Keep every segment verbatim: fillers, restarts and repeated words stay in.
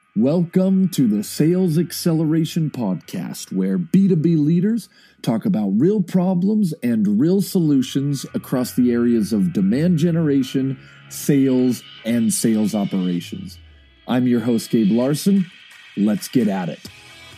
Welcome to the Sales Acceleration Podcast, where B two B leaders talk about real problems and real solutions across the areas of demand generation, sales, and sales operations. I'm your host, Gabe Larson. Let's get at it.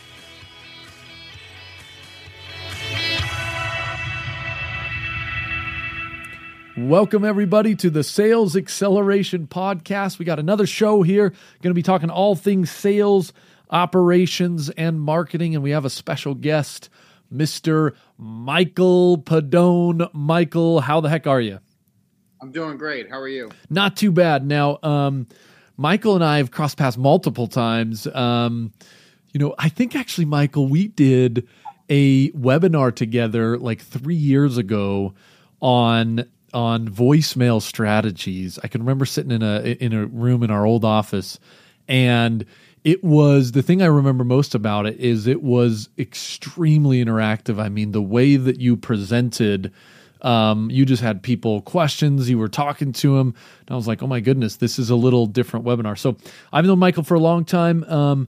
Welcome, everybody, to the Sales Acceleration Podcast. We got another show here. Going to be talking all things sales, operations, and marketing. And we have a special guest, Mister Michael Pedone. Michael, how the heck are you? I'm doing great. How are you? Not too bad. Now, um, Michael and I have crossed paths multiple times. Um, you know, I think actually, Michael, we did a webinar together like three years ago on on voicemail strategies. I can remember sitting in a in a room in our old office, and it was, the thing I remember most about it is it was extremely interactive. I mean, the way that you presented, um, you just had people questions, you were talking to them, and I was like, oh my goodness, this is a little different webinar. So I've known Michael for a long time. Um,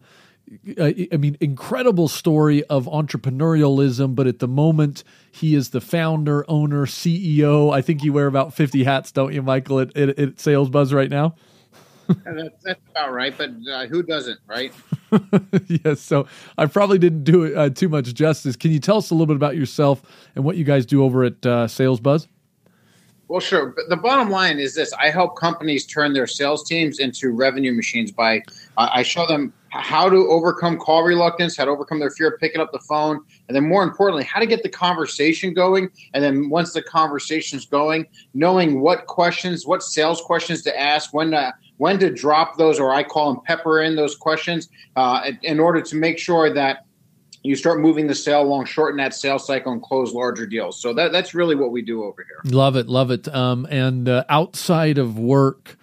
I mean, incredible story of entrepreneurialism, but at the moment, he is the founder, owner, C E O. I think you wear about fifty hats, don't you, Michael, at, at, at Sales Buzz right now? that's, that's about right, but uh, who doesn't, right? Yes, so I probably didn't do it uh, too much justice. Can you tell us a little bit about yourself and what you guys do over at uh, Sales Buzz? Well, sure. But the bottom line is this. I help companies turn their sales teams into revenue machines by uh, I show them how to overcome call reluctance, how to overcome their fear of picking up the phone, and then more importantly, how to get the conversation going. And then once the conversation's going, knowing what questions, what sales questions to ask, when to, when to drop those, or I call them pepper in those questions, uh, in order to make sure that you start moving the sale along, shorten that sales cycle, and close larger deals. So that, that's really what we do over here. Love it, love it. Um, and uh, outside of work,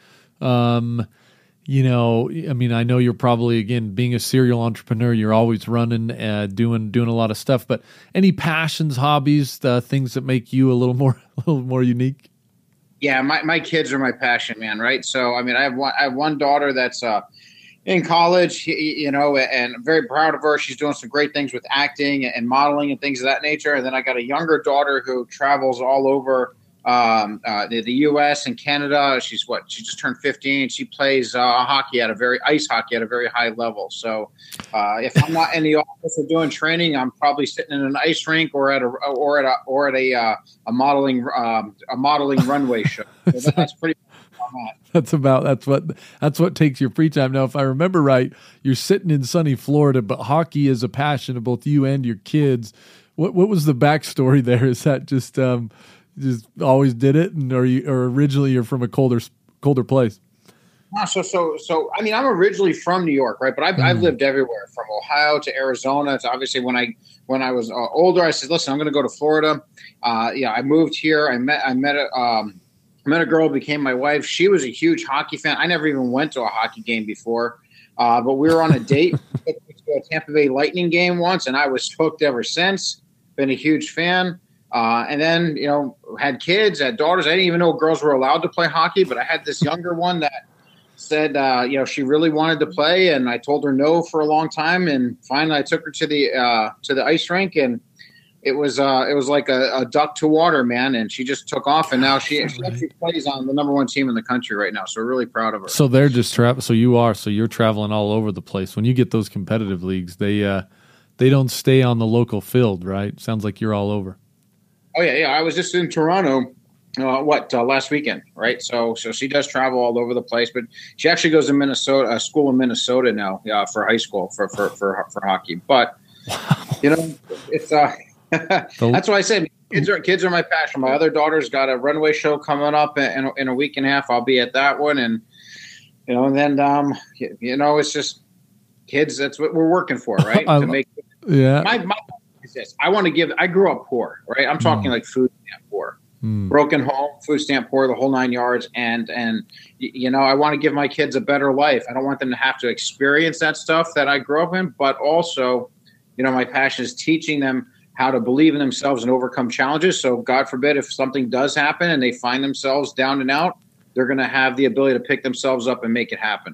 um, you know, I mean, I know you're probably, again, being a serial entrepreneur, you're always running, uh, doing doing a lot of stuff. But any passions, hobbies, uh, things that make you a little more a little more unique? Yeah, my, my kids are my passion, man. Right. So I mean, I have one I have one daughter that's uh, in college, you know, and I'm very proud of her. She's doing some great things with acting and modeling and things of that nature. And then I got a younger daughter who travels all over um, uh, the, the U S and Canada. She's what? She just turned fifteen. She plays uh, hockey at a very ice hockey at a very high level. So uh, if I'm not in the office or doing training, I'm probably sitting in an ice rink or at a or at a or at a uh, a modeling um, a modeling runway show. So that's pretty. That's about that's what that's what takes your free time. Now, if I remember right, you're sitting in sunny Florida, but hockey is a passion of both you and your kids. What what was the backstory there? Is that just um, just always did it, and or you or originally you're from a colder colder place? No, so so so I mean, I'm originally from New York, right? But I've, mm. I've lived everywhere, from Ohio to Arizona. It's obviously when I when I was uh, older, I said, listen, I'm going to go to Florida. Uh, yeah, I moved here. I met I met a. Um, I met a girl who became my wife. She was a huge hockey fan. I never even went to a hockey game before, uh, but we were on a date to a Tampa Bay Lightning game once, and I was hooked ever since. Been a huge fan. Uh, and then, you know, had kids, had daughters. I didn't even know girls were allowed to play hockey, but I had this younger one that said, uh, you know, she really wanted to play, and I told her no for a long time. And finally, I took her to the uh, to the ice rink, and It was uh, it was like a, a duck to water, man, and she just took off, and now she, she actually plays on the number one team in the country right now. So we're really proud of her. So they're just travel. So you are. So you're traveling all over the place. When you get those competitive leagues, they uh, they don't stay on the local field, right? Sounds like you're all over. Oh yeah, yeah. I was just in Toronto. Uh, what uh, last weekend, right? So so she does travel all over the place, but she actually goes to Minnesota, a school in Minnesota now uh, for high school for for for, for hockey. But you know, it's uh. That's why I said kids are kids are my passion. My other daughter's got a runway show coming up in a, in a week and a half. I'll be at that one, and you know, and then um, you know, it's just kids. That's what we're working for, right? to make yeah. My my is this. I want to give. I grew up poor, right? I'm talking mm. like food stamp poor, mm. broken home, food stamp poor, the whole nine yards. And and you know, I want to give my kids a better life. I don't want them to have to experience that stuff that I grew up in, but also, you know, my passion is teaching them how to believe in themselves and overcome challenges. So God forbid, if something does happen and they find themselves down and out, they're going to have the ability to pick themselves up and make it happen. I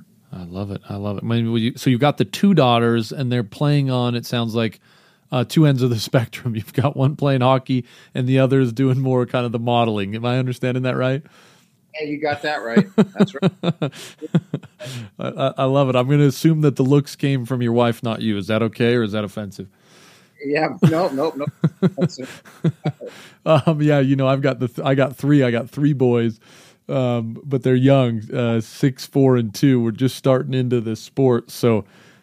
love it. I love it. I mean, you, so you've got the two daughters, and they're playing on, it sounds like, uh, two ends of the spectrum. You've got one playing hockey, and the other is doing more kind of the modeling. Am I understanding that right? Yeah, you got that right. That's right. I, I love it. I'm going to assume that the looks came from your wife, not you. Is that okay, or is that offensive? Yeah, no, no, no. That's it. um, yeah, you know, I've got the th- I got three. I got three boys. Um, but they're young, uh, six, four, and two. We're just starting into this sport, so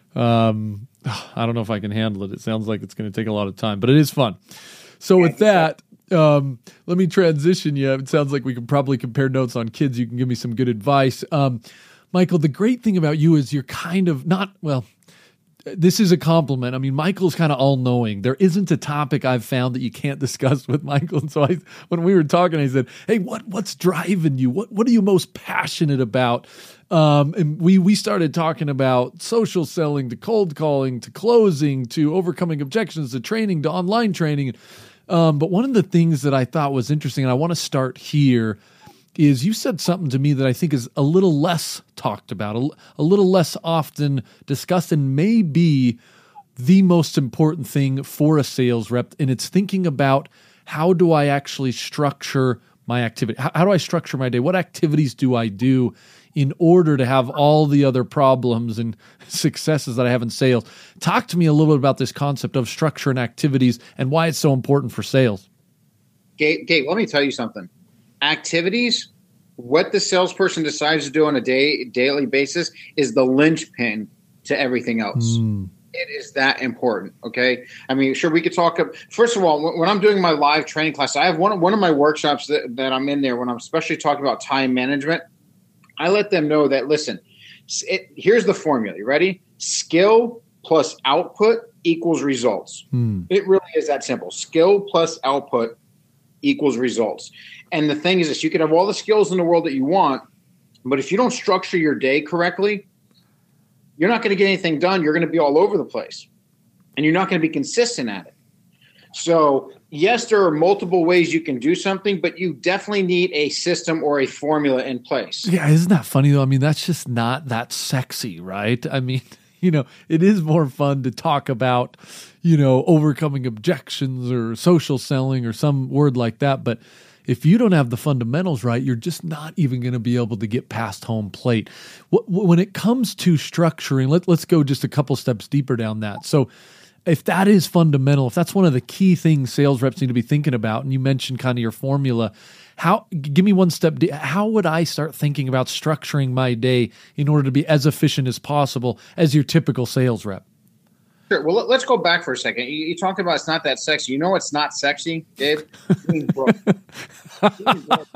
um, I don't know if I can handle it. It sounds like it's going to take a lot of time, but it is fun. So with that, um, let me transition you. It sounds like we can probably compare notes on kids. You can give me some good advice. Um, Michael, the great thing about you is you're kind of not, well, this is a compliment. I mean, Michael's kind of all-knowing. There isn't a topic I've found that you can't discuss with Michael. And so I, when we were talking, I said, hey, what what's driving you? What what are you most passionate about? Um, and we we started talking about social selling to cold calling to closing to overcoming objections to training to online training. Um, but one of the things that I thought was interesting, and I want to start here, is you said something to me that I think is a little less talked about, a, a little less often discussed, and may be the most important thing for a sales rep. And it's thinking about, how do I actually structure my activity? How, how do I structure my day? What activities do I do in order to have all the other problems and successes that I have in sales? Talk to me a little bit about this concept of structure and activities and why it's so important for sales. Gabe, Gabe, let me tell you something. Activities, what the salesperson decides to do on a day daily basis is the linchpin to everything else. Mm. It is that important. Okay. I mean, sure, we could talk. First of all, when I'm doing my live training class, I have one, one of my workshops that, that I'm in there when I'm especially talking about time management. I let them know that, listen, it, here's the formula. You ready? Skill plus output equals results. Mm. It really is that simple. Skill plus output equals results. And the thing is this, you can have all the skills in the world that you want, but if you don't structure your day correctly, you're not going to get anything done. You're going to be all over the place, and you're not going to be consistent at it. So yes, there are multiple ways you can do something, but you definitely need a system or a formula in place. Yeah. Isn't that funny though? I mean, that's just not that sexy, right? I mean, you know, it is more fun to talk about, you know, overcoming objections or social selling or some word like that. But if you don't have the fundamentals right, you're just not even going to be able to get past home plate. When it comes to structuring, let, let's go just a couple steps deeper down that. So if that is fundamental, if that's one of the key things sales reps need to be thinking about, and you mentioned kind of your formula, how, give me one step, how would I start thinking about structuring my day in order to be as efficient as possible as your typical sales rep? Sure. Well, let's go back for a second. You, you talked about it's not that sexy. You know what's not sexy, Dave? Being broke. Being broke.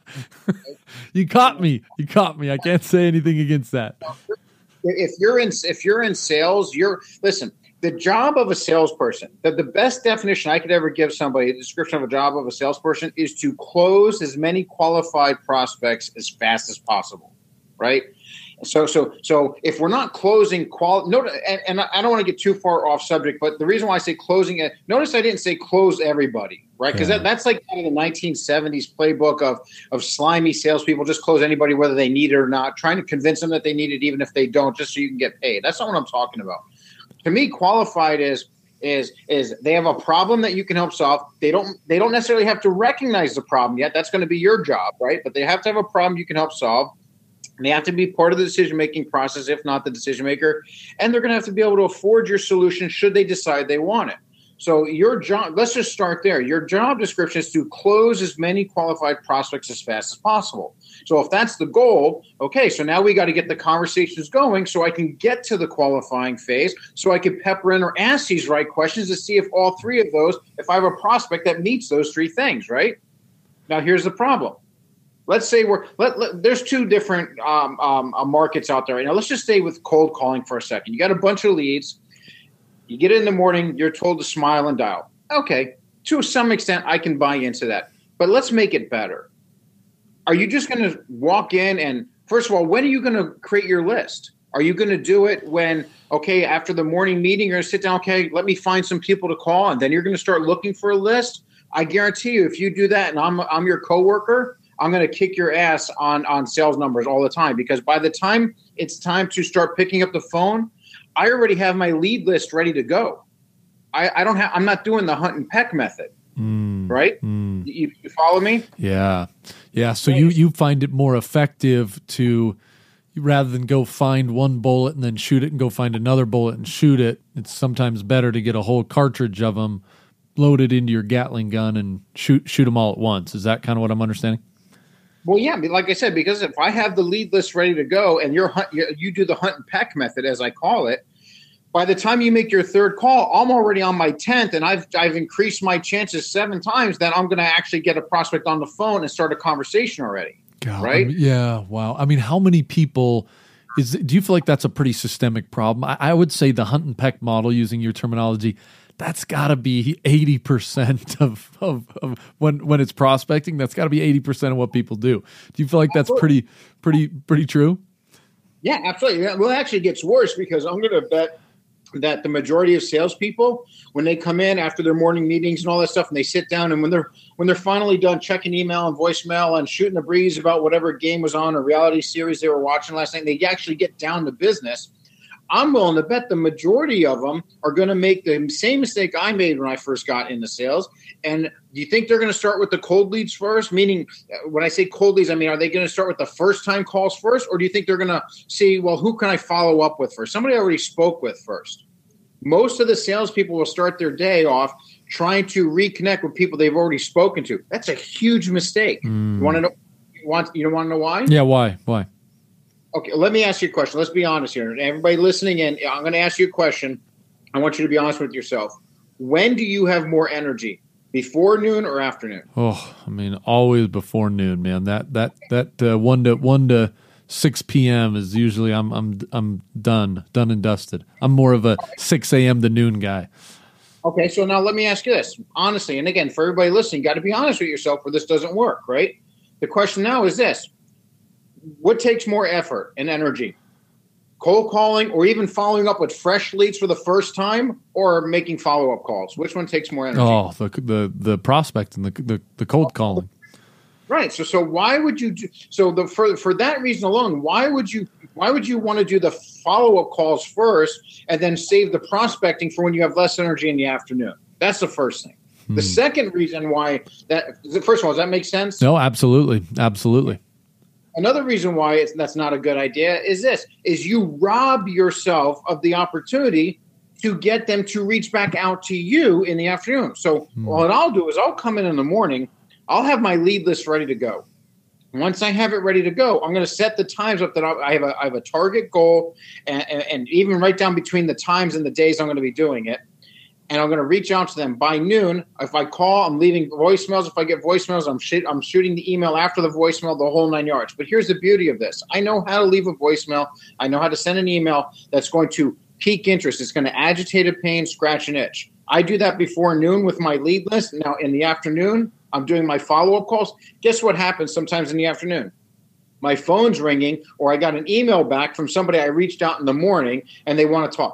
You caught me. You caught me. I can't say anything against that. If you're in, if you're in sales, you're listen. The job of a salesperson, the, the best definition I could ever give somebody, the description of a job of a salesperson, is to close as many qualified prospects as fast as possible, right? So, so, so if we're not closing qual, notice, and, and I don't want to get too far off subject, but the reason why I say closing it, notice I didn't say close everybody, right? Because yeah. that, that's like kind of the nineteen seventies playbook of of slimy salespeople, just close anybody whether they need it or not, trying to convince them that they need it even if they don't, just so you can get paid. That's not what I'm talking about. To me, qualified is is is they have a problem that you can help solve. They don't they don't necessarily have to recognize the problem yet. That's going to be your job, right? But they have to have a problem you can help solve. And they have to be part of the decision-making process, if not the decision maker. And they're going to have to be able to afford your solution should they decide they want it. So your job, let's just start there. Your job description is to close as many qualified prospects as fast as possible. So if that's the goal, okay, so now we got to get the conversations going so I can get to the qualifying phase, so I can pepper in or ask these right questions to see if all three of those, if I have a prospect that meets those three things, right? Now here's the problem. Let's say we're let, let there's two different um, um, uh, markets out there right now. Let's just stay with cold calling for a second. You got a bunch of leads. You get in the morning. You're told to smile and dial. Okay, to some extent, I can buy into that. But let's make it better. Are you just going to walk in and, first of all, when are you going to create your list? Are you going to do it when, okay, after the morning meeting, you're going to sit down, okay, let me find some people to call, and then you're going to start looking for a list? I guarantee you, if you do that and I'm I'm your coworker, I'm going to kick your ass on, on sales numbers all the time, because by the time it's time to start picking up the phone, I already have my lead list ready to go. I, I don't have, I'm not doing the hunt and peck method, mm, right? Mm. You, you follow me? Yeah. Yeah. So you, you find it more effective to, rather than go find one bullet and then shoot it and go find another bullet and shoot it, it's sometimes better to get a whole cartridge of them, load it into your Gatling gun and shoot, shoot them all at once. Is that kind of what I'm understanding? Well, yeah, like I said, because if I have the lead list ready to go and you're hunt, you, you do the hunt and peck method, as I call it, by the time you make your third call, I'm already on my tenth, and I've I've increased my chances seven times that I'm going to actually get a prospect on the phone and start a conversation already. God, right? I mean, yeah. Wow. I mean, how many people is? Do you feel like that's a pretty systemic problem? I, I would say the hunt and peck model, using your terminology, that's got to be eighty percent of, of of when when it's prospecting. That's got to be eighty percent of what people do. Do you feel like that's pretty pretty pretty true? Yeah, absolutely. Well, it actually gets worse because I'm going to bet that the majority of salespeople, when they come in after their morning meetings and all that stuff, and they sit down, and when they're when they're finally done checking email and voicemail and shooting the breeze about whatever game was on or reality series they were watching last night, they actually get down to business. I'm willing to bet the majority of them are going to make the same mistake I made when I first got into sales. And do you think they're going to start with the cold leads first? Meaning, when I say cold leads, I mean, are they going to start with the first time calls first? Or do you think they're going to see, well, who can I follow up with first? Somebody I already spoke with first. Most of the salespeople will start their day off trying to reconnect with people they've already spoken to. That's a huge mistake. Mm. You want to know? You want you don't want to know why? Yeah, why? Why? Okay, let me ask you a question. Let's be honest here. Everybody listening in, I'm going to ask you a question. I want you to be honest with yourself. When do you have more energy? Before noon or afternoon? Oh, I mean, always before noon, man. That that that uh, one to one to six p.m. is usually I'm I'm I'm done, done and dusted. I'm more of a six a.m. to noon guy. Okay, so now let me ask you this honestly, and again, for everybody listening, you got to be honest with yourself, or this doesn't work, right? The question now is this: what takes more effort and energy? Cold calling, or even following up with fresh leads for the first time, or making follow-up calls? Which one takes more energy? Oh, the the the prospect and the the, the cold calling. Right. So so why would you do, so the for for that reason alone, why would you why would you want to do the follow-up calls first and then save the prospecting for when you have less energy in the afternoon? That's the first thing. Hmm. The second reason why that first of all, does that make sense? No, absolutely. Absolutely. Another reason why it's, that's not a good idea is this, is you rob yourself of the opportunity to get them to reach back out to you in the afternoon. So mm. what I'll do is I'll come in in the morning. I'll have my lead list ready to go. Once I have it ready to go, I'm going to set the times up that I have a, I have a target goal and, and, and even write down between the times and the days I'm going to be doing it. And I'm going to reach out to them by noon. If I call, I'm leaving voicemails. If I get voicemails, I'm sh- I'm shooting the email after the voicemail, the whole nine yards. But here's the beauty of this. I know how to leave a voicemail. I know how to send an email that's going to pique interest. It's going to agitate a pain, scratch an itch. I do that before noon with my lead list. Now, in the afternoon, I'm doing my follow-up calls. Guess what happens sometimes in the afternoon? My phone's ringing, or I got an email back from somebody I reached out in the morning, and they want to talk.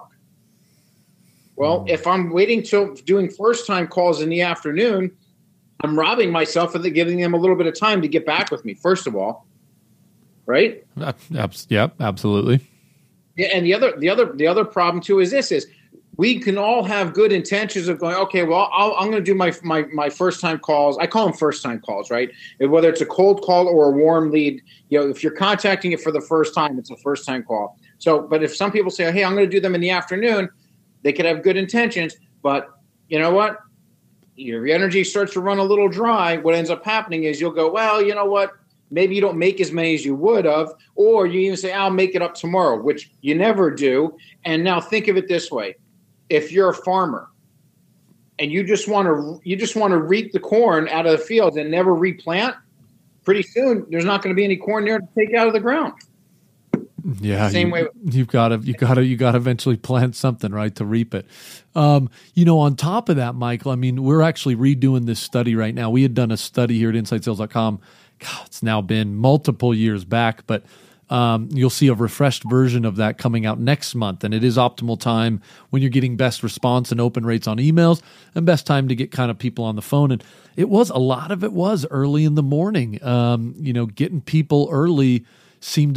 Well, if I'm waiting till doing first-time calls in the afternoon, I'm robbing myself of the, giving them a little bit of time to get back with me, first of all, right? Uh, yep, absolutely. Yeah, and the other, the other, the other problem too is this: is we can all have good intentions of going, okay, well, I'll, I'm going to do my my my first-time calls. I call them first-time calls, right? Whether it's a cold call or a warm lead, you know, if you're contacting it for the first time, it's a first-time call. So, but if some people say, hey, I'm going to do them in the afternoon. They could have good intentions, but you know what? Your energy starts to run a little dry. What ends up happening is you'll go, well, you know what? Maybe you don't make as many as you would have, or you even say, I'll make it up tomorrow, which you never do. And now think of it this way. If you're a farmer and you just want to you just want to reap the corn out of the fields and never replant, pretty soon there's not going to be any corn there to take out of the ground. Yeah, same you, way. You've got to, you got to, you got to eventually plant something, right, to reap it. Um, you know, on top of that, Michael, I mean, we're actually redoing this study right now. We had done a study here at inside sales dot com. God, it's now been multiple years back, but um, you'll see a refreshed version of that coming out next month. And it is optimal time when you're getting best response and open rates on emails, and best time to get kind of people on the phone. And it was a lot of it was early in the morning. Um, you know, getting people early seemed to be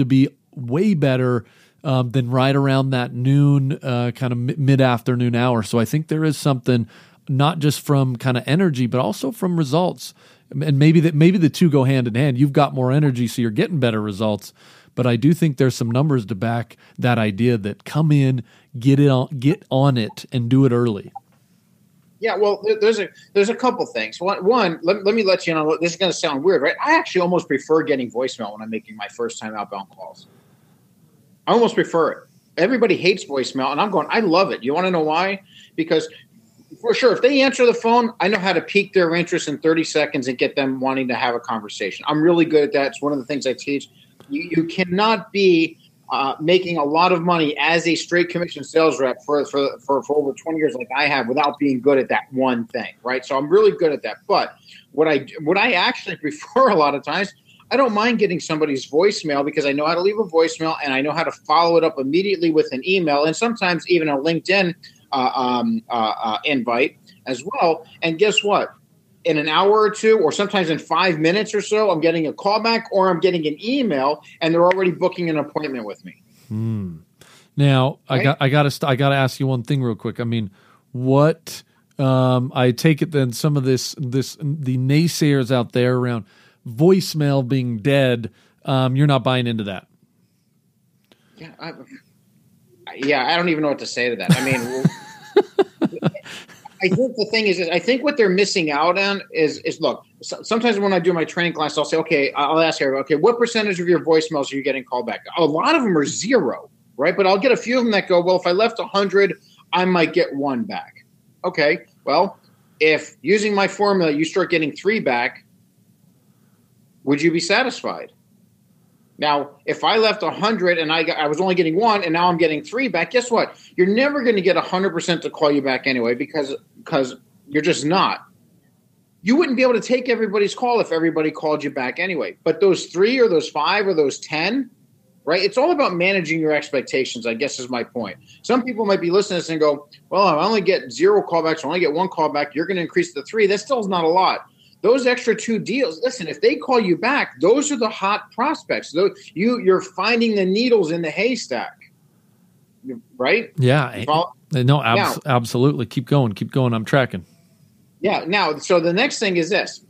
way better um, than right around that noon, uh, kind of mid afternoon hour. So I think there is something not just from kind of energy, but also from results. And maybe that maybe the two go hand in hand. You've got more energy, so you're getting better results. But I do think there's some numbers to back that idea that come in, get it on, get on it, and do it early. Yeah, well, there's a there's a couple things. One, one let, let me let you know. This is going to sound weird, right? I actually almost prefer getting voicemail when I'm making my first time outbound calls. I almost prefer it. Everybody hates voicemail, and I'm going, I love it. You want to know why? Because for sure, if they answer the phone, I know how to pique their interest in thirty seconds and get them wanting to have a conversation. I'm really good at that. It's one of the things I teach. You, you cannot be uh, making a lot of money as a straight commission sales rep for, for, for, for over twenty years like I have without being good at that one thing, right? So I'm really good at that. But what I what I actually prefer a lot of times, I don't mind getting somebody's voicemail because I know how to leave a voicemail and I know how to follow it up immediately with an email and sometimes even a LinkedIn uh, um, uh, uh, invite as well. And guess what? In an hour or two, or sometimes in five minutes or so, I'm getting a call back or I'm getting an email and they're already booking an appointment with me. Hmm. Now, right? I got I got to I got to ask you one thing real quick. I mean, what um, I take it then some of this this the naysayers out there around voicemail being dead, um, you're not buying into that. Yeah, I, yeah, I don't even know what to say to that. I mean, I think the thing is, is, I think what they're missing out on is, is look, so, sometimes when I do my training class, I'll say, okay, I'll ask everyone, okay, what percentage of your voicemails are you getting called back? A lot of them are zero, right? But I'll get a few of them that go, well, if I left one hundred, I might get one back. Okay, well, if using my formula, you start getting three back, would you be satisfied? Now, if I left one hundred and I got, I was only getting one and now I'm getting three back, guess what? You're never going to get one hundred percent to call you back anyway because, because you're just not. You wouldn't be able to take everybody's call if everybody called you back anyway. But those three or those five or those ten, right? It's all about managing your expectations, I guess is my point. Some people might be listening to this and go, well, I only get zero callbacks, I only get one callback, you're going to increase to three. That still is not a lot. Those extra two deals, listen, if they call you back, those are the hot prospects. Those, you, you're finding the needles in the haystack, right? Yeah. No, abs- now, absolutely. Keep going. Keep going. I'm tracking. Yeah. Now, so the next thing is this.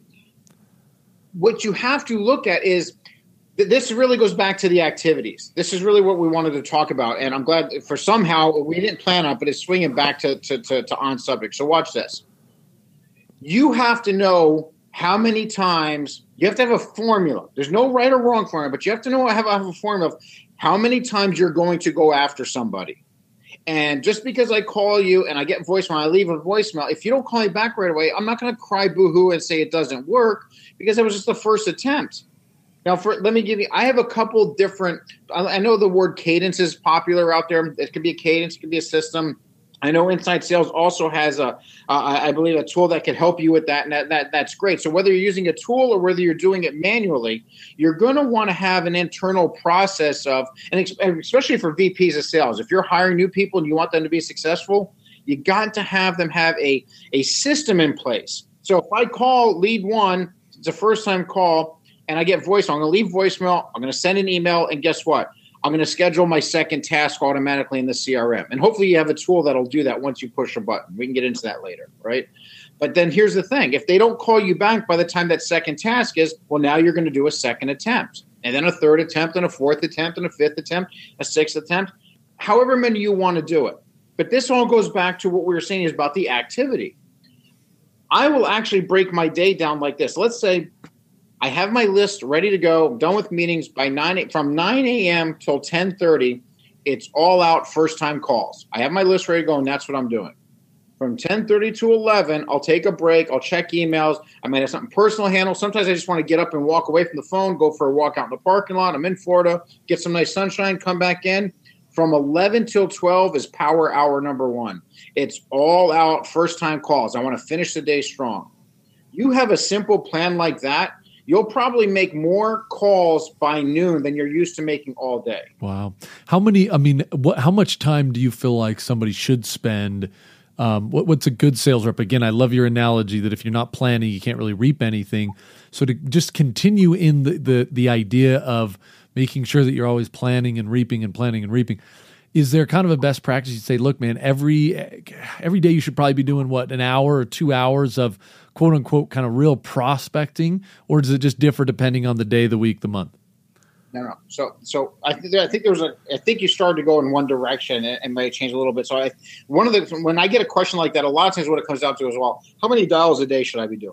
What you have to look at is th- this really goes back to the activities. This is really what we wanted to talk about. And I'm glad for somehow we didn't plan on, but it's swinging back to, to, to, to on subject. So watch this. You have to know how many times you have to have a formula. There's no right or wrong formula, but you have to know have, have a formula of how many times you're going to go after somebody. And just because I call you and I get voicemail, I leave a voicemail. If you don't call me back right away, I'm not going to cry boo-hoo and say it doesn't work because it was just the first attempt. Now, for let me give you, I have a couple different, I, I know the word cadence is popular out there. It could be a cadence, it could be a system. I know Inside Sales also has a, uh, I believe, a tool that can help you with that, and that, that that's great. So whether you're using a tool or whether you're doing it manually, you're going to want to have an internal process of, and especially for V Ps of sales, if you're hiring new people and you want them to be successful, you got to have them have a, a system in place. So if I call lead one, it's a first-time call, and I get voicemail, I'm going to leave voicemail, I'm going to send an email, and guess what? I'm going to schedule my second task automatically in the C R M. And hopefully you have a tool that'll do that once you push a button. We can get into that later, right? But then here's the thing. If they don't call you back by the time that second task is, well, now you're going to do a second attempt, and then a third attempt, and a fourth attempt, and a fifth attempt, a sixth attempt, however many you want to do it. But this all goes back to what we were saying is about the activity. I will actually break my day down like this. Let's say I have my list ready to go. I'm done with meetings by nine from nine a.m. till ten thirty. It's all out first time calls. I have my list ready to go, and that's what I'm doing. From ten thirty to eleven, I'll take a break. I'll check emails. I might have something personal to handle. Sometimes I just want to get up and walk away from the phone, go for a walk out in the parking lot. I'm in Florida, get some nice sunshine, come back in. From eleven till twelve is power hour number one. It's all out first time calls. I want to finish the day strong. You have a simple plan like that, you'll probably make more calls by noon than you're used to making all day. Wow. How many, I mean, what, how much time do you feel like somebody should spend? Um, what, what's a good sales rep? Again, I love your analogy that if you're not planning, you can't really reap anything. So to just continue in the, the, the idea of making sure that you're always planning and reaping and planning and reaping. Is there kind of a best practice? You say, look, man, every every day you should probably be doing what, an hour or two hours of quote unquote kind of real prospecting, or does it just differ depending on the day, the week, the month? No, no. So, so I think I think there was a. I think you started to go in one direction and, and may change a little bit. So, I one of the when I get a question like that, a lot of times what it comes down to is, well, how many dials a day should I be doing?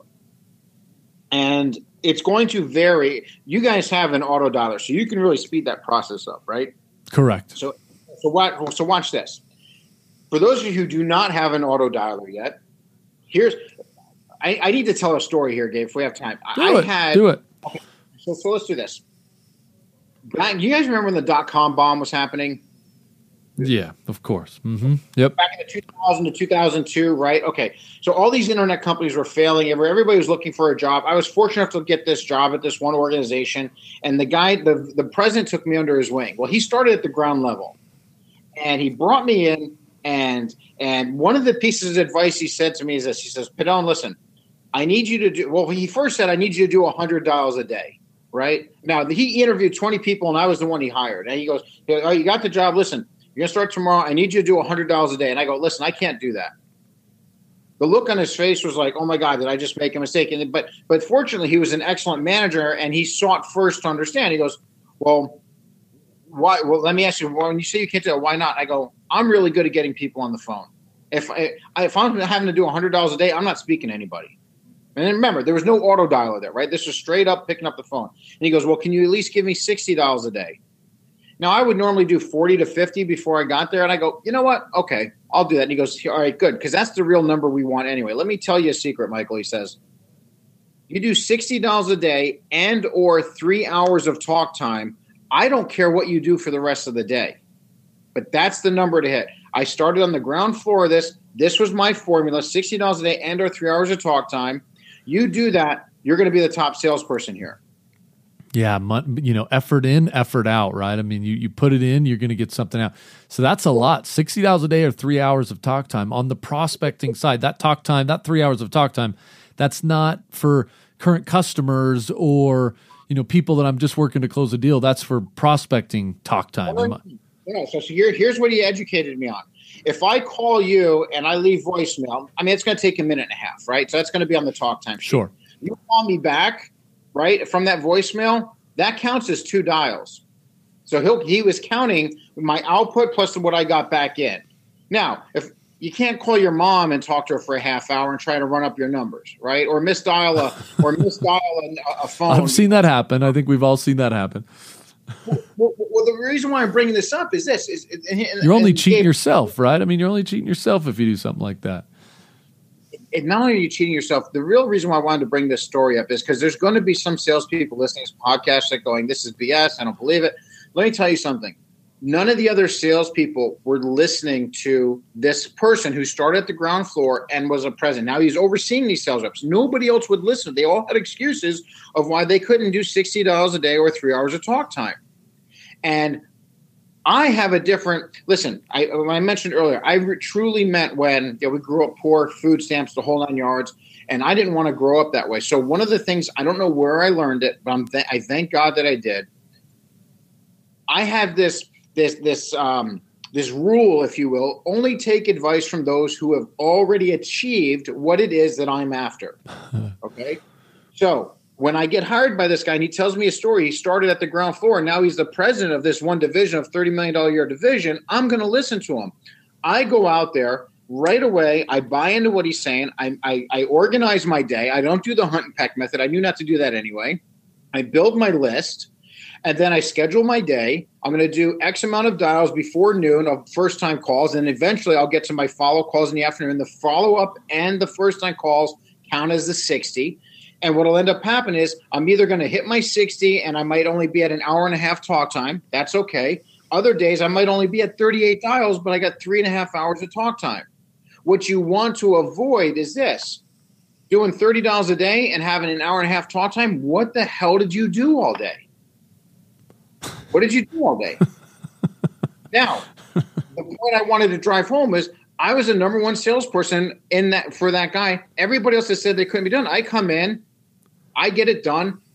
And it's going to vary. You guys have an auto dialer, so you can really speed that process up, right? Correct. So, so watch. So watch this. For those of you who do not have an auto dialer yet, here's. I, I need to tell a story here, Gabe. If we have time, Do I it. had. Do it. Okay, so so let's do this. Back, you guys remember when the dot-com bomb was happening? Yeah, of course. Mm-hmm. Yep. Back in the two thousand to two thousand two, right? Okay. So all these internet companies were failing. Everybody was looking for a job. I was fortunate enough to get this job at this one organization. And the guy, the, the president took me under his wing. Well, he started at the ground level. And he brought me in. And and one of the pieces of advice he said to me is this. He says, Padone, listen, I need you to do – well, he first said, I need you to do one hundred dials a day. Right now, he interviewed twenty people, and I was the one he hired. And he goes, "Oh, you got the job. Listen, you're gonna start tomorrow. I need you to do one hundred dollars a day." And I go, "Listen, I can't do that." The look on his face was like, "Oh my God, did I just make a mistake?" And but but fortunately, he was an excellent manager, and he sought first to understand. He goes, "Well, why? Well, let me ask you. When you say you can't do it, why not?" I go, "I'm really good at getting people on the phone. If I, if I'm having to do one hundred dollars a day, I'm not speaking to anybody." And then remember, there was no auto dialer there, right? This was straight up picking up the phone. And he goes, well, can you at least give me sixty dollars a day? Now, I would normally do forty to fifty before I got there. And I go, you know what? Okay, I'll do that. And he goes, all right, good, because that's the real number we want anyway. Let me tell you a secret, Michael. He says, you do sixty dollars a day and or three hours of talk time. I don't care what you do for the rest of the day. But that's the number to hit. I started on the ground floor of this. This was my formula, sixty dollars a day and or three hours of talk time. You do that, you're going to be the top salesperson here. Yeah, you know, effort in, effort out, right? I mean, you, you put it in, you're going to get something out. So that's a lot. sixty dollars a day or three hours of talk time. On the prospecting side, that talk time, that three hours of talk time, that's not for current customers or, you know, people that I'm just working to close a deal. That's for prospecting talk time. Well, yeah, so, so here, here's what he educated me on. If I call you and I leave voicemail, I mean, it's going to take a minute and a half, right? So that's going to be on the talk time sheet. Sure. You call me back, right, from that voicemail, that counts as two dials. So he'll, he was counting my output plus what I got back in. Now, if you can't call your mom and talk to her for a half hour and try to run up your numbers, right? Or misdial a, or misdial a, a phone. I've seen that happen. I think we've all seen that happen. Well, well, well, the reason why I'm bringing this up is this: is and, you're only and cheating Gabe, yourself, right? I mean, you're only cheating yourself if you do something like that. And not only are you cheating yourself, the real reason why I wanted to bring this story up is because there's going to be some salespeople listening to this podcast that going, "This is B S. I don't believe it." Let me tell you something. None of the other salespeople were listening to this person who started at the ground floor and was a president. Now he's overseeing these sales reps. Nobody else would listen. They all had excuses of why they couldn't do sixty dollars a day or three hours of talk time. And I have a different – listen, I, when I mentioned earlier, I re- truly meant when you know, we grew up poor, food stamps, the whole nine yards, and I didn't want to grow up that way. So one of the things – I don't know where I learned it, but I'm th- I thank God that I did. I have this this this um, this rule, if you will, only take advice from those who have already achieved what it is that I'm after. Okay? So – when I get hired by this guy and he tells me a story, he started at the ground floor and now he's the president of this one division of thirty million dollars a year division, I'm going to listen to him. I go out there right away. I buy into what he's saying. I, I, I organize my day. I don't do the hunt and peck method. I knew not to do that anyway. I build my list and then I schedule my day. I'm going to do X amount of dials before noon of first time calls. And eventually I'll get to my follow calls in the afternoon. The follow up and the first time calls count as the sixty. And what will end up happening is I'm either going to hit my sixty and I might only be at an hour and a half talk time. That's okay. Other days I might only be at thirty-eight dials, but I got three and a half hours of talk time. What you want to avoid is this. Doing thirty dollars a day and having an hour and a half talk time, what the hell did you do all day? What did you do all day? Now, the point I wanted to drive home is I was the number one salesperson in that for that guy. Everybody else has said they couldn't be done. I come in, I get it done.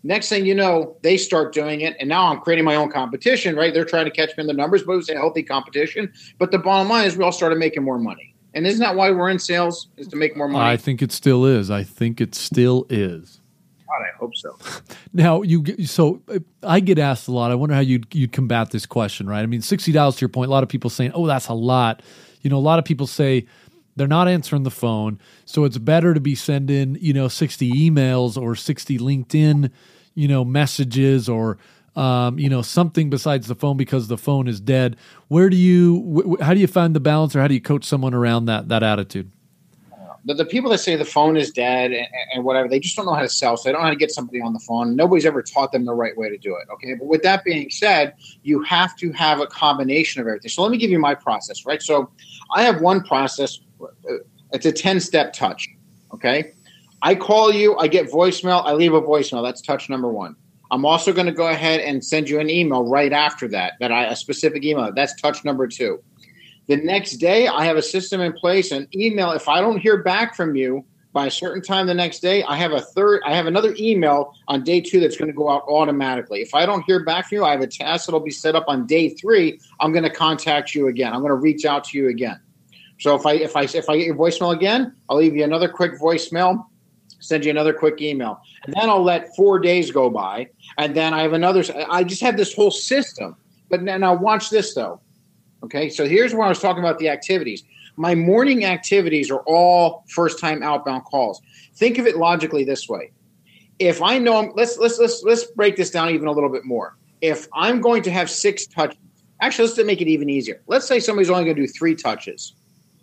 Next thing you know, they start doing it, and now I'm creating my own competition, right? They're trying to catch me in the numbers, but it was a healthy competition. But the bottom line is we all started making more money. And isn't that why we're in sales, is to make more money? I think it still is. I think it still is. God, I hope so. Now, you so I get asked a lot. I wonder how you'd, you'd combat this question, right? I mean, sixty dollars to your point, a lot of people saying, oh, that's a lot. You know, a lot of people say, they're not answering the phone, so it's better to be sending, you know, sixty emails or sixty LinkedIn, you know, messages or, um, you know, something besides the phone because the phone is dead. Where do you, wh- how do you find the balance, or how do you coach someone around that that attitude? The, the people that say the phone is dead and, and whatever, they just don't know how to sell, so they don't know how to get somebody on the phone. Nobody's ever taught them the right way to do it, okay? But with that being said, you have to have a combination of everything. So let me give you my process, right? So I have one process. It's a ten-step touch, okay? I call you, I get voicemail, I leave a voicemail. That's touch number one. I'm also going to go ahead and send you an email right after that, that I a specific email. That's touch number two. The next day, I have a system in place, an email. If I don't hear back from you by a certain time the next day, I have a third, I have another email on day two that's going to go out automatically. If I don't hear back from you, I have a task that'll be set up on day three. I'm going to contact you again. I'm going to reach out to you again. So if I if I if I get your voicemail again, I'll leave you another quick voicemail, send you another quick email, and then I'll let four days go by, and then I have another. I just have this whole system. But now, now watch this though. Okay, so here's where I was talking about the activities. My morning activities are all first-time outbound calls. Think of it logically this way: if I know, I'm, let's let's let's let's break this down even a little bit more. If I'm going to have six touches, actually, let's make it even easier. Let's say somebody's only going to do three touches.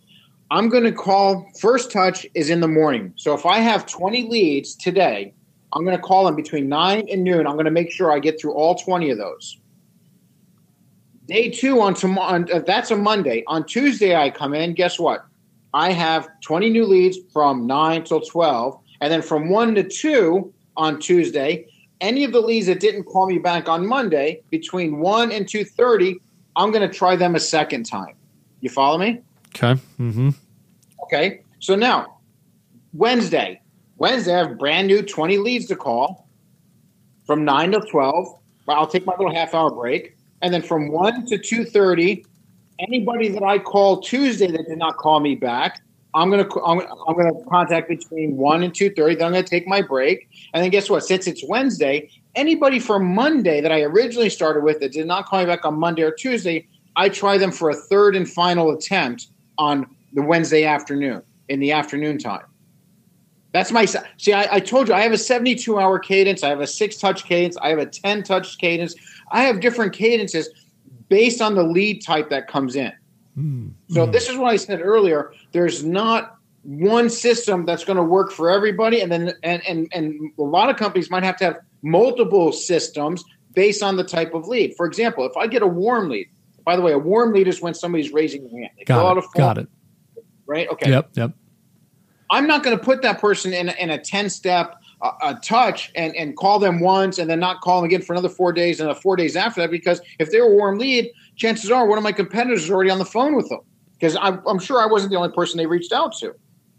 I'm going to call, first touch is in the morning. So if I have twenty leads today, I'm going to call them between nine and noon. I'm going to make sure I get through all twenty of those. Day two on tomorrow, uh, that's a Monday. On Tuesday, I come in. Guess what? I have twenty new leads from nine till twelve. And then from one to two on Tuesday, any of the leads that didn't call me back on Monday, between one and two thirty, I'm going to try them a second time. You follow me? Okay. Mm-hmm. Okay. So now, Wednesday. Wednesday, I have brand new twenty leads to call from nine to twelve. I'll take my little half-hour break. And then from one to two thirty, anybody that I call Tuesday that did not call me back, I'm going to I'm, I'm going to contact between one and two thirty. Then I'm going to take my break. And then guess what? Since it's Wednesday, anybody from Monday that I originally started with that did not call me back on Monday or Tuesday, I try them for a third and final attempt on the Wednesday afternoon, in the afternoon time. That's my – see, I, I told you I have a seventy-two hour cadence. I have a six-touch cadence. I have a ten-touch cadence. I have different cadences based on the lead type that comes in. Mm. So this is what I said earlier. There's not one system that's going to work for everybody, and then and, and and a lot of companies might have to have multiple systems based on the type of lead. For example, if I get a warm lead, by the way, a warm lead is when somebody's raising their hand. They got fill it. out a form, got it. Right? Okay. Yep. Yep. I'm not going to put that person in, in a ten-step uh, a touch and, and call them once and then not call them again for another four days and uh, four days after that, because if they're a warm lead, chances are one of my competitors is already on the phone with them, because I'm, I'm sure I wasn't the only person they reached out to.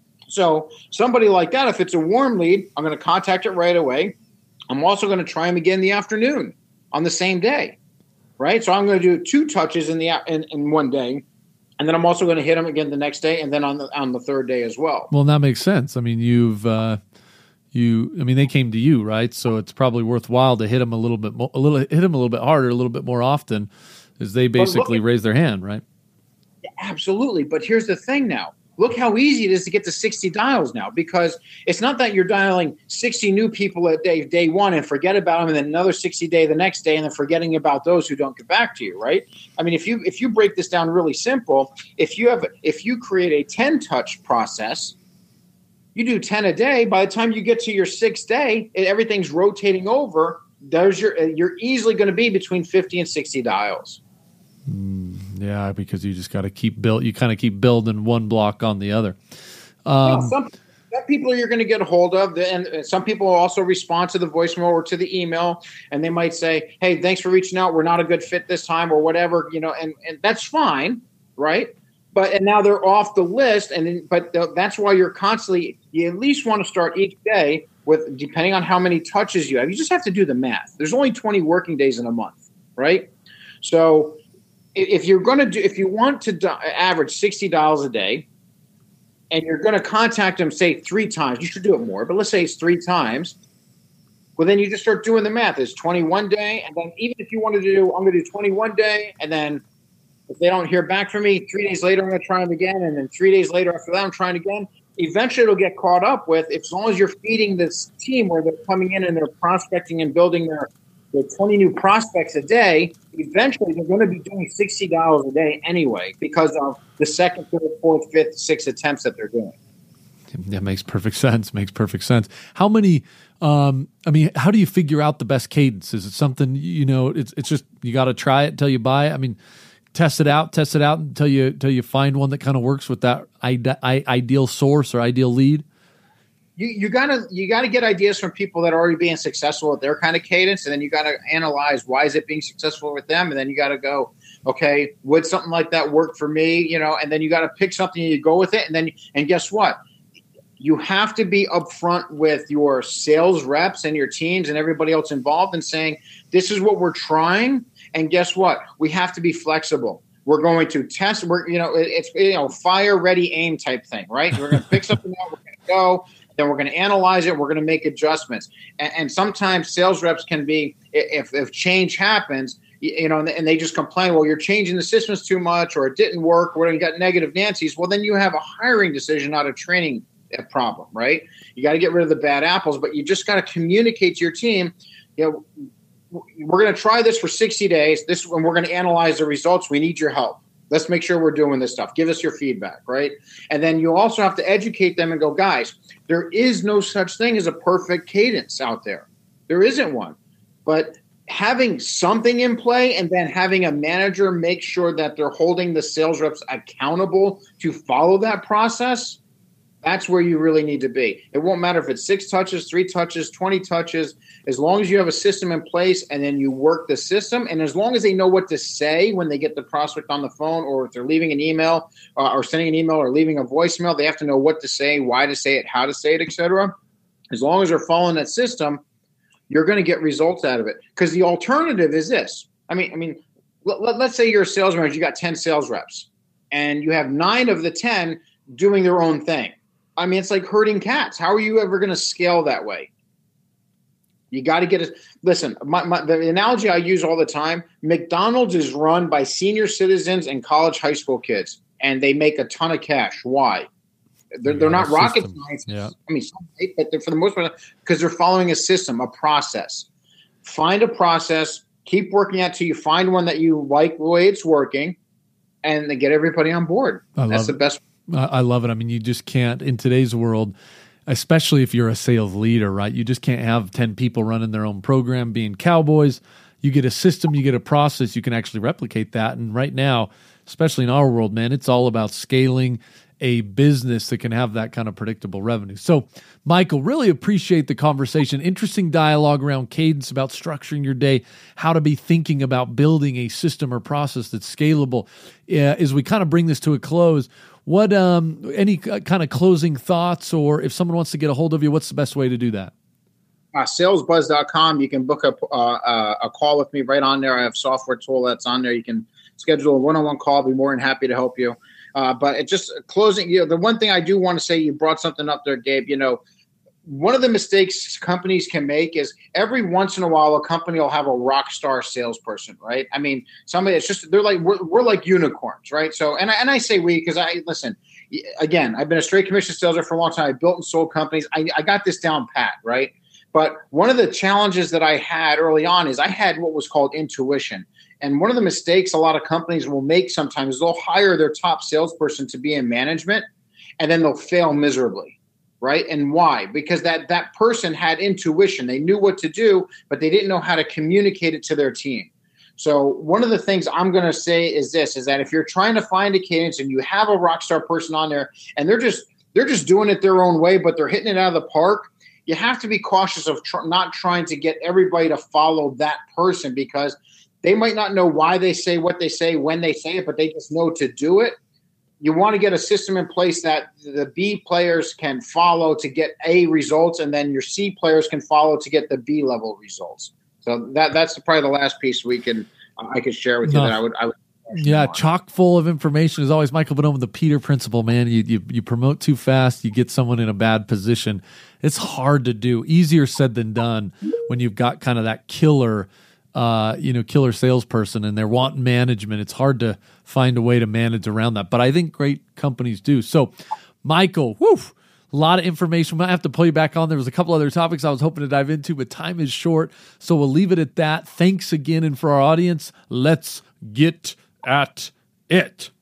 So somebody like that, if it's a warm lead, I'm going to contact it right away. I'm also going to try them again in the afternoon on the same day, right? So I'm going to do two touches in the in, in one day. And then I'm also going to hit them again the next day, and then on the on the third day as well. Well, that makes sense. I mean, you've uh, you. I mean, they came to you, right? So it's probably worthwhile to hit them a little bit, mo- a little hit them a little bit harder, a little bit more often, as they basically at, raise their hand, right? Absolutely. But here's the thing now. Look how easy it is to get to sixty dials now, because it's not that you're dialing sixty new people at day, day one and forget about them, and then another sixty day the next day, and then forgetting about those who don't get back to you, right? I mean, if you if you break this down really simple, if you have if you create a ten touch process, you do ten a day. By the time you get to your sixth day, everything's rotating over. There's your you're easily going to be between fifty and sixty dials. Mm, yeah, because you just got to keep build. You kind of keep building one block on the other. Um, yeah, some, some people you're going to get a hold of, and some people will also respond to the voicemail or to the email, and they might say, "Hey, thanks for reaching out. We're not a good fit this time," or whatever, you know, and, and that's fine, right? But and now they're off the list, and then, but that's why you're constantly. You at least want to start each day with depending on how many touches you have, you just have to do the math. There's only twenty working days in a month, right? So if you're going to do, if you want to do, average sixty dollars a day, and you're going to contact them, say three times, you should do it more, but let's say it's three times. Well, then you just start doing the math. It's twenty-one day, and then even if you wanted to do, I'm going to do twenty-one day, and then if they don't hear back from me, three days later I'm going to try them again, and then three days later after that I'm trying again. Eventually it'll get caught up with, as long as you're feeding this team where they're coming in and they're prospecting and building their, their twenty new prospects a day, eventually they're going to be doing sixty dollars a day anyway because of the second, third, fourth, fifth, sixth attempts that they're doing. That makes perfect sense. Makes perfect sense. How many, um, I mean, how do you figure out the best cadence? Is it something, you know, it's it's just, you got to try it until you buy it? I mean, test it out, test it out until you until you find one that kind of works with that ide- ideal source or ideal lead. You you gotta you gotta get ideas from people that are already being successful with their kind of cadence, and then you gotta analyze why is it being successful with them, and then you gotta go, okay, would something like that work for me? You know, and then you gotta pick something and you go with it, and then and guess what? You have to be upfront with your sales reps and your teams and everybody else involved and saying, this is what we're trying. And guess what? We have to be flexible. We're going to test. We're, you know, it's, you know, fire, ready, aim type thing, right? We're going to pick something out. We're going to go. Then we're going to analyze it. We're going to make adjustments. And, and sometimes sales reps can be, if, if change happens, you know, and they just complain, well, you're changing the systems too much, or it didn't work, or you got negative Nancy's. Well, then you have a hiring decision, not a training problem, right? You got to get rid of the bad apples, but you just got to communicate to your team, you know, we're going to try this for sixty days. This, and we're going to analyze the results. We need your help. Let's make sure we're doing this stuff. Give us your feedback, right? And then you also have to educate them and go, guys, there is no such thing as a perfect cadence out there. There isn't one. But having something in play and then having a manager make sure that they're holding the sales reps accountable to follow that process, that's where you really need to be. It won't matter if it's six touches, three touches, twenty touches, as long as you have a system in place and then you work the system. And as long as they know what to say when they get the prospect on the phone, or if they're leaving an email uh, or sending an email or leaving a voicemail, they have to know what to say, why to say it, how to say it, et cetera. As long as they're following that system, you're going to get results out of it. Because the alternative is this. I mean, I mean, let, let, let's say you're a sales manager, you got ten sales reps, and you have nine of the ten doing their own thing. I mean, it's like herding cats. How are you ever going to scale that way? You got to get it. Listen, my, my, the analogy I use all the time, McDonald's is run by senior citizens and college high school kids, and they make a ton of cash. Why? They're, they're not rocket scientists. Yeah. I mean, some, but they're, for the most part, because they're following a system, a process. Find a process, keep working at till you find one that you like the way it's working, and then get everybody on board. That's the best. I love it. I mean, you just can't, in today's world, especially if you're a sales leader, right? You just can't have ten people running their own program being cowboys. You get a system, you get a process, you can actually replicate that. And right now, especially in our world, man, it's all about scaling a business that can have that kind of predictable revenue. So, Michael, really appreciate the conversation. Interesting dialogue around cadence, about structuring your day, how to be thinking about building a system or process that's scalable. Uh, as we kind of bring this to a close, what um, any kind of closing thoughts, or if someone wants to get a hold of you, what's the best way to do that? Uh, sales buzz dot com. You can book a, uh, a call with me right on there. I have software tool that's on there. You can schedule a one-on-one call. I'll be more than happy to help you. Uh, but it just closing, you know, the one thing I do want to say, you brought something up there, Gabe, you know, one of the mistakes companies can make is every once in a while, a company will have a rock star salesperson, right? I mean, somebody, it's just, they're like, we're, we're like unicorns, right? So, and I, and I say we, because I, listen, again, I've been a straight commission salesman for a long time. I built and sold companies. I, I got this down pat, right? But one of the challenges that I had early on is I had what was called intuition. And one of the mistakes a lot of companies will make sometimes is they'll hire their top salesperson to be in management, and then they'll fail miserably, right? And why? Because that that person had intuition. They knew what to do, but they didn't know how to communicate it to their team. So one of the things I'm going to say is this, is that if you're trying to find a cadence and you have a rock star person on there and they're just they're just doing it their own way, but they're hitting it out of the park, you have to be cautious of tr- not trying to get everybody to follow that person, because they might not know why they say what they say when they say it, but they just know to do it. you want to get a system in place that the B players can follow to get A results, and then your C players can follow to get the B level results. So that that's probably the last piece we can uh, I could share with you no. that I would I would. Yeah, chock full of information as always. Michael Bonhomme, the Peter Principle, man. You, you you promote too fast, you get someone in a bad position. It's hard to do. Easier said than done when you've got kind of that killer. Uh, you know, killer salesperson and they're wanting management. It's hard to find a way to manage around that, but I think great companies do. So, Michael, whew, a lot of information. We might have to pull you back on. There was a couple other topics I was hoping to dive into, but time is short, so we'll leave it at that. Thanks again, and for our audience, let's get at it.